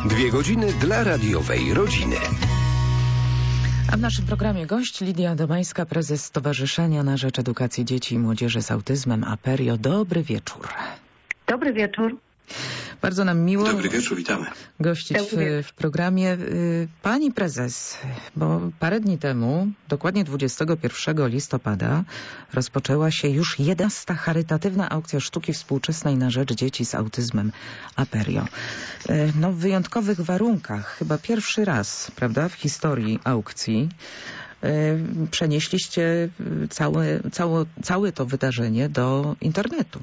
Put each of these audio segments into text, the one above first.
2 godziny dla radiowej rodziny. A w naszym programie gość Lidia Domańska, prezes Stowarzyszenia na Rzecz Edukacji Dzieci i Młodzieży z Autyzmem Aperio. Dobry wieczór. Dobry wieczór. Bardzo nam miło. Dobry wieczór, witamy. Gościć w programie. Pani prezes, bo parę dni temu, dokładnie 21 listopada, rozpoczęła się już 11. charytatywna aukcja sztuki współczesnej na rzecz dzieci z autyzmem Aperio. No, w wyjątkowych warunkach, chyba pierwszy raz, prawda, w historii aukcji, przenieśliście całe to wydarzenie do internetu.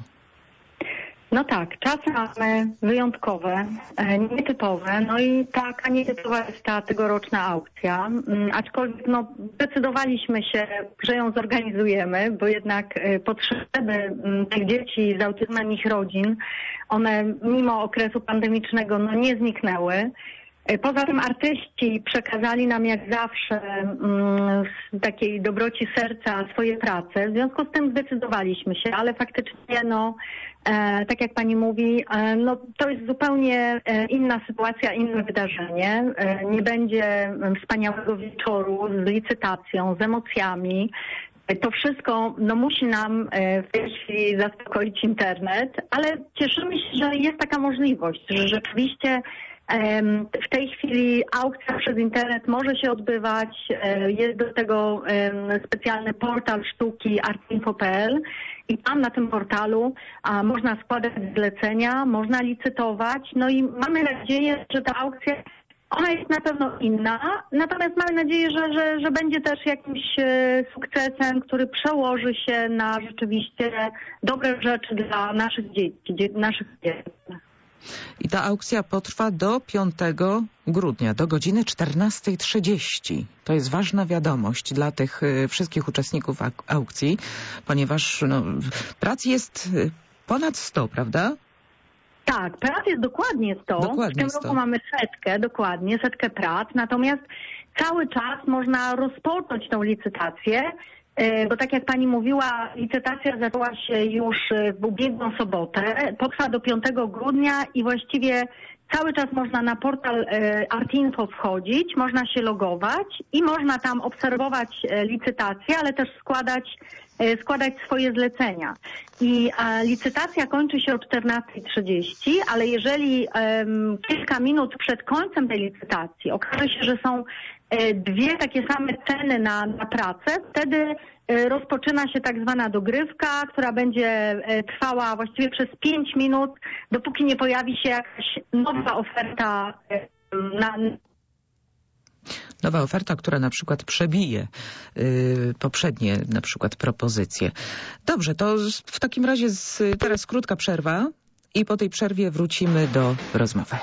No tak, czasy mamy wyjątkowe, nietypowe, no i taka nietypowa jest ta tegoroczna aukcja, aczkolwiek zdecydowaliśmy się, że ją zorganizujemy, bo jednak potrzeby tych dzieci z autyzmem i ich rodzin, one mimo okresu pandemicznego nie zniknęły. Poza tym artyści przekazali nam jak zawsze z takiej dobroci serca swoje prace. W związku z tym zdecydowaliśmy się, ale faktycznie tak jak pani mówi, to jest zupełnie inna sytuacja, inne wydarzenie. Nie będzie wspaniałego wieczoru z licytacją, z emocjami. To wszystko musi nam w tej chwili zaspokoić internet, ale cieszymy się, że jest taka możliwość, że rzeczywiście w tej chwili aukcja przez internet może się odbywać. Jest do tego specjalny portal sztuki artinfo.pl i tam na tym portalu można składać zlecenia, można licytować. No i mamy nadzieję, że ta aukcja ona jest na pewno inna, natomiast mamy nadzieję, że będzie też jakimś sukcesem, który przełoży się na rzeczywiście dobre rzeczy dla naszych dzieci, naszych dzieci. I ta aukcja potrwa do 5 grudnia, do godziny 14:30. To jest ważna wiadomość dla tych wszystkich uczestników aukcji, ponieważ prac jest ponad 100, prawda? Tak, prac jest dokładnie 100. W tym roku mamy setkę prac, natomiast cały czas można rozpocząć tą licytację, bo tak jak pani mówiła, licytacja zaczęła się już w ubiegłą sobotę, potrwa do 5 grudnia i właściwie cały czas można na portal Artinfo wchodzić, można się logować i można tam obserwować licytację, ale też składać swoje zlecenia. I licytacja kończy się o 14:30, ale jeżeli kilka minut przed końcem tej licytacji okaże się, że są dwie takie same ceny na pracę, wtedy rozpoczyna się tak zwana dogrywka, która będzie trwała właściwie przez 5 minut, dopóki nie pojawi się jakaś nowa oferta Nowa oferta, która na przykład przebije poprzednie na przykład propozycje. Dobrze, to w takim razie teraz krótka przerwa i po tej przerwie wrócimy do rozmowy.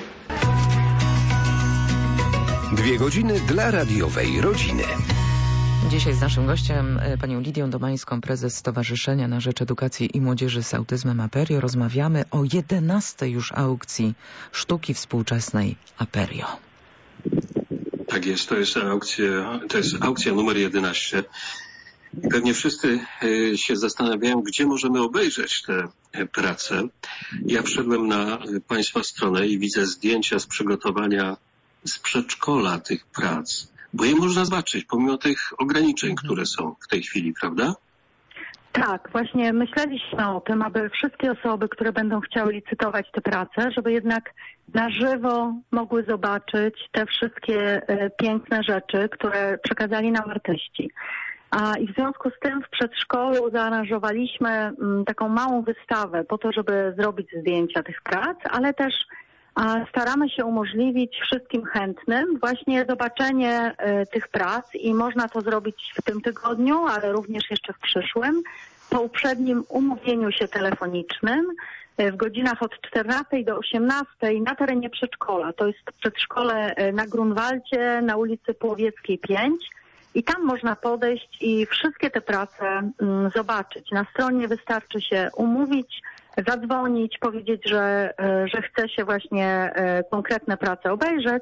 2 godziny dla radiowej rodziny. Dzisiaj z naszym gościem, panią Lidią Domańską, prezes Stowarzyszenia na Rzecz Edukacji i Młodzieży z Autyzmem Aperio, rozmawiamy o 11. już aukcji sztuki współczesnej Aperio. Tak jest, to jest aukcja numer 11. I pewnie wszyscy się zastanawiają, gdzie możemy obejrzeć te prace. Ja wszedłem na państwa stronę i widzę zdjęcia z przygotowania z przedszkola tych prac, bo je można zobaczyć, pomimo tych ograniczeń, które są w tej chwili, prawda? Tak, właśnie myśleliśmy o tym, aby wszystkie osoby, które będą chciały licytować te prace, żeby jednak na żywo mogły zobaczyć te wszystkie piękne rzeczy, które przekazali nam artyści. I w związku z tym w przedszkolu zaaranżowaliśmy taką małą wystawę po to, żeby zrobić zdjęcia tych prac, ale też staramy się umożliwić wszystkim chętnym właśnie zobaczenie tych prac i można to zrobić w tym tygodniu, ale również jeszcze w przyszłym, po uprzednim umówieniu się telefonicznym w godzinach od 14 do 18 na terenie przedszkola. To jest przedszkole na Grunwaldzie, na ulicy Połowieckiej 5 i tam można podejść i wszystkie te prace zobaczyć. Na stronie wystarczy się umówić, zadzwonić, powiedzieć, że chce się właśnie konkretne prace obejrzeć.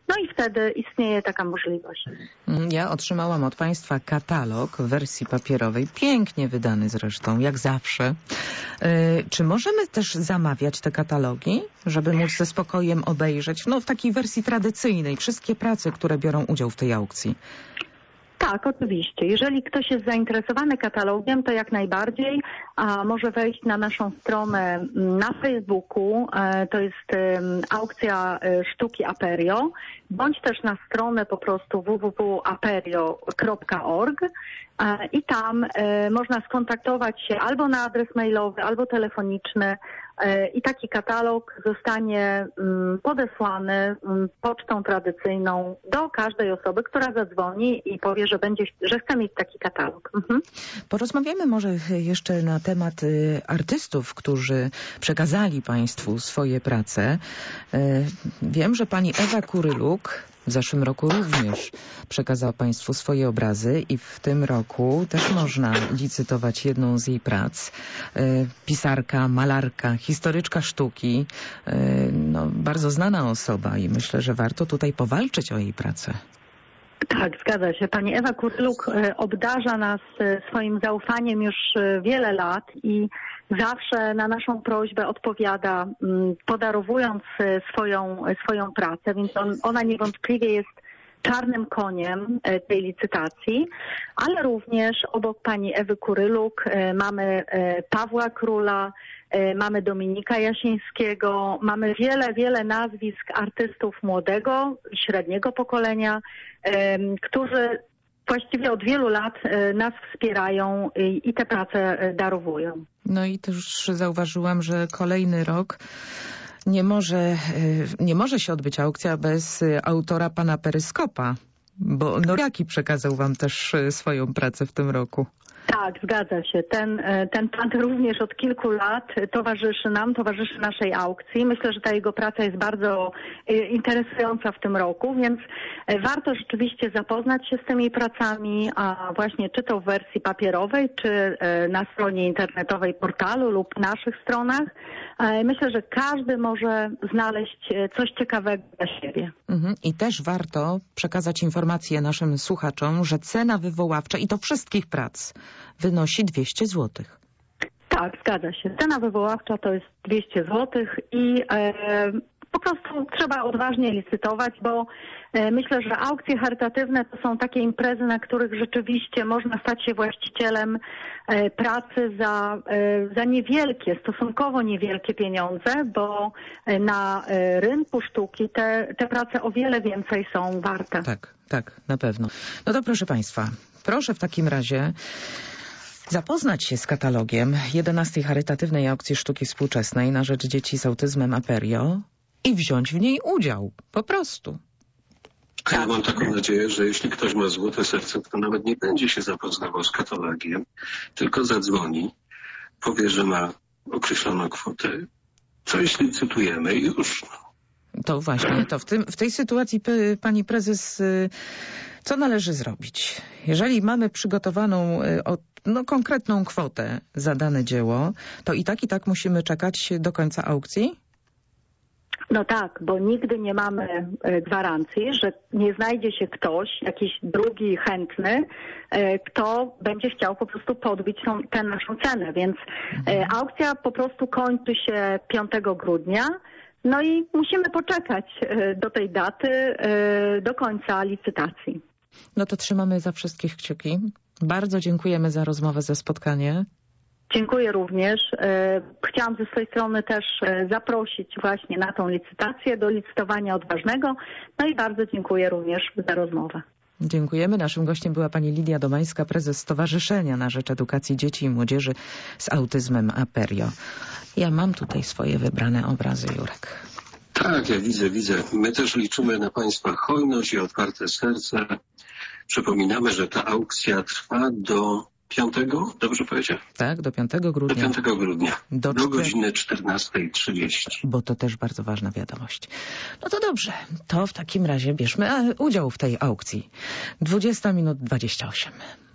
No i wtedy istnieje taka możliwość. Ja otrzymałam od Państwa katalog w wersji papierowej, pięknie wydany zresztą, jak zawsze. Czy możemy też zamawiać te katalogi, żeby móc ze spokojem obejrzeć, w takiej wersji tradycyjnej, wszystkie prace, które biorą udział w tej aukcji? Tak, oczywiście. Jeżeli ktoś jest zainteresowany katalogiem, to jak najbardziej może wejść na naszą stronę na Facebooku, to jest aukcja sztuki Aperio, bądź też na stronę po prostu www.aperio.org i tam można skontaktować się albo na adres mailowy, albo telefoniczny i taki katalog zostanie podesłany pocztą tradycyjną do każdej osoby, która zadzwoni i powie, że chce mieć taki katalog. Porozmawiamy może jeszcze na temat artystów, którzy przekazali Państwu swoje prace. Wiem, że pani Ewa Kuryluk w zeszłym roku również przekazała Państwu swoje obrazy i w tym roku też można licytować jedną z jej prac. Pisarka, malarka, historyczka sztuki, bardzo znana osoba i myślę, że warto tutaj powalczyć o jej pracę. Tak, zgadza się. Pani Ewa Kuryluk obdarza nas swoim zaufaniem już wiele lat i zawsze na naszą prośbę odpowiada, podarowując swoją pracę, więc ona niewątpliwie jest czarnym koniem tej licytacji, ale również obok pani Ewy Kuryluk mamy Pawła Króla, mamy Dominika Jasińskiego, mamy wiele nazwisk artystów młodego i średniego pokolenia, którzy właściwie od wielu lat nas wspierają i te prace darowują. No i też zauważyłam, że kolejny rok nie może się odbyć aukcja bez autora pana Peryskopa, bo Noriaki przekazał wam też swoją pracę w tym roku. Tak, zgadza się. Ten pan również od kilku lat towarzyszy naszej aukcji. Myślę, że ta jego praca jest bardzo interesująca w tym roku, więc warto rzeczywiście zapoznać się z tymi pracami, a właśnie czy to w wersji papierowej, czy na stronie internetowej portalu lub naszych stronach. Myślę, że każdy może znaleźć coś ciekawego dla siebie. I też warto przekazać informację naszym słuchaczom, że cena wywoławcza i to wszystkich prac wynosi 200 zł. Tak, zgadza się. Cena wywoławcza to jest 200 zł i po prostu trzeba odważnie licytować, bo myślę, że aukcje charytatywne to są takie imprezy, na których rzeczywiście można stać się właścicielem pracy za niewielkie, stosunkowo niewielkie pieniądze, bo na rynku sztuki te prace o wiele więcej są warte. Tak, na pewno. No to proszę Państwa, proszę w takim razie zapoznać się z katalogiem 11. charytatywnej aukcji sztuki współczesnej na rzecz dzieci z autyzmem Aperio i wziąć w niej udział. Po prostu. A ja mam taką nadzieję, że jeśli ktoś ma złote serce, to nawet nie będzie się zapoznawał z katalogiem, tylko zadzwoni, powie, że ma określoną kwotę. Coś licytujemy i już. To właśnie, to w tej sytuacji pani prezes, co należy zrobić? Jeżeli mamy przygotowaną konkretną kwotę za dane dzieło, to i tak musimy czekać do końca aukcji? No tak, bo nigdy nie mamy gwarancji, że nie znajdzie się ktoś, jakiś drugi chętny, kto będzie chciał po prostu podbić tę naszą cenę. Więc aukcja po prostu kończy się 5 grudnia. No i musimy poczekać do tej daty, do końca licytacji. No to trzymamy za wszystkich kciuki. Bardzo dziękujemy za rozmowę, za spotkanie. Dziękuję również. Chciałam ze swojej strony też zaprosić właśnie na tą licytację, do licytowania odważnego. No i bardzo dziękuję również za rozmowę. Dziękujemy. Naszym gościem była pani Lidia Domańska, prezes Stowarzyszenia na Rzecz Edukacji Dzieci i Młodzieży z Autyzmem Aperio. Ja mam tutaj swoje wybrane obrazy, Jurek. Tak, ja widzę. My też liczymy na Państwa hojność i otwarte serce. Przypominamy, że ta aukcja trwa do 5, dobrze powiedziałem? Tak, do 5 grudnia. Do 5 grudnia, do godziny 14:30. Bo to też bardzo ważna wiadomość. No to dobrze, to w takim razie bierzmy udział w tej aukcji. 20:28.